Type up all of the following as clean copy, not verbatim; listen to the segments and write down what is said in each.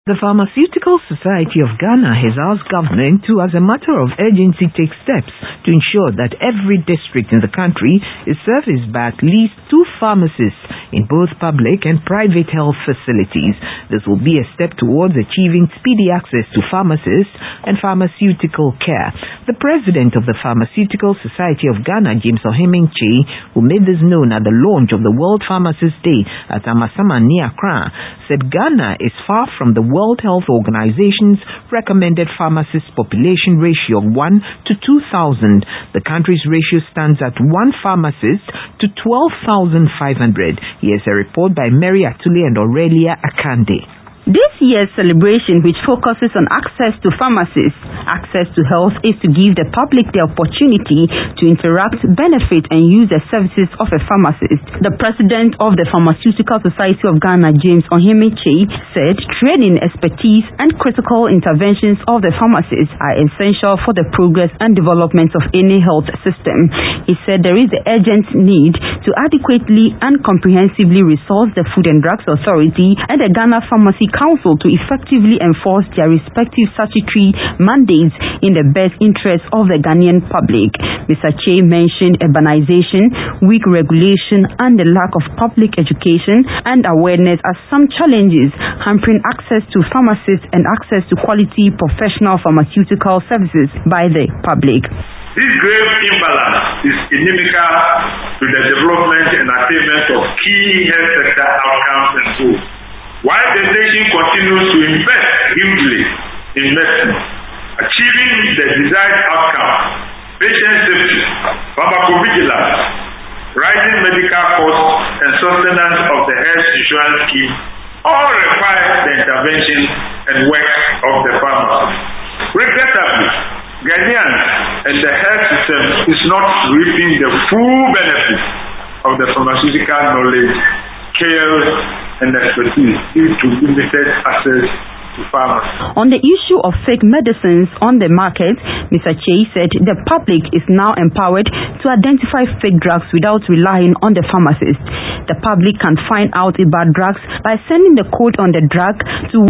The Pharmaceutical Society of Ghana has asked government to, as a matter of urgency, take steps to ensure that every district in the country is serviced by at least 2 pharmacists in both public and private health facilities. This will be a step towards achieving speedy access to pharmacists and pharmaceutical care. The president of the Pharmaceutical Society of Ghana, James Ohimingchi, who made this known at the launch of the World Pharmacist Day at Amasama near Accra, said Ghana is far from the World Health Organization's recommended pharmacist population ratio of 1 to 2,000. The country's ratio stands at 1 pharmacist to 12,500. Here's a report by Mary Atule and Aurelia Akande. This year's celebration, which focuses on access to pharmacists, access to health, is to give the public the opportunity to interact, benefit, and use the services of a pharmacist. The president of the Pharmaceutical Society of Ghana, James Ohimingchi, said training, expertise, and critical interventions of the pharmacists are essential for the progress and development of any health system. He said there is the urgent need to adequately and comprehensively resource the Food and Drugs Authority and the Ghana Pharmacy Council to effectively enforce their respective statutory mandates in the best interest of the Ghanaian public. Mr. Che mentioned urbanization, weak regulation, and the lack of public education and awareness as some challenges hampering access to pharmacists and access to quality professional pharmaceutical services by the public. This grave imbalance is inimical to the development and attainment of key health sector outcomes and goals. While the nation continues to invest hugely in medicine, achieving the desired outcome, patient safety, pharmacovigilance, rising medical costs, and sustenance of the health insurance scheme all require the intervention and work of the pharmacist. Regrettably, Ghanaians and the health system is not reaping the full benefits of the pharmaceutical knowledge, care, and expertise due to limited access to pharmacy. On the issue of fake medicines on the market, Mr. Che said the public is now empowered to identify fake drugs without relying on the pharmacist. The public can find out about drugs by sending the code on the drug to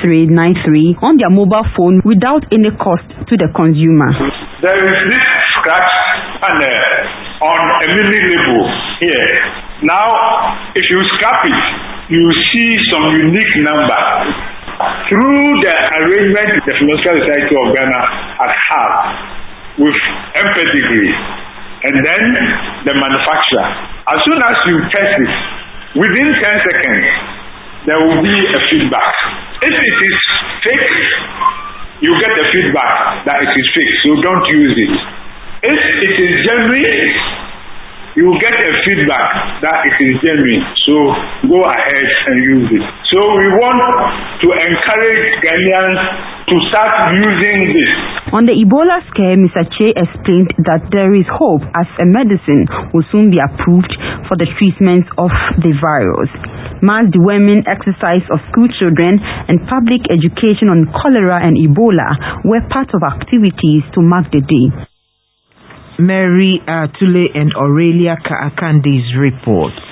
1393 on their mobile phone without any cost to the consumer. There is this scratch panel on a mini label here. Now, if you scrap it, you see some unique number. Through the arrangement the Pharmaceutical Society of Ghana has had with pedigree and then the manufacturer, as soon as you test it, within 10 seconds, there will be a feedback. If it is fake, you get a feedback that it is fake, so don't use it. If it is genuine, you will get a feedback that it is genuine, so go ahead and use it. So we want to encourage Ghanaians to start using this. On the Ebola scare, Mr. Che explained that there is hope as a medicine will soon be approved for the treatment of the virus. Mass deworming exercise of school children and public education on cholera and Ebola were part of activities to mark the day. Mary Atule and Aurelia Akande's report.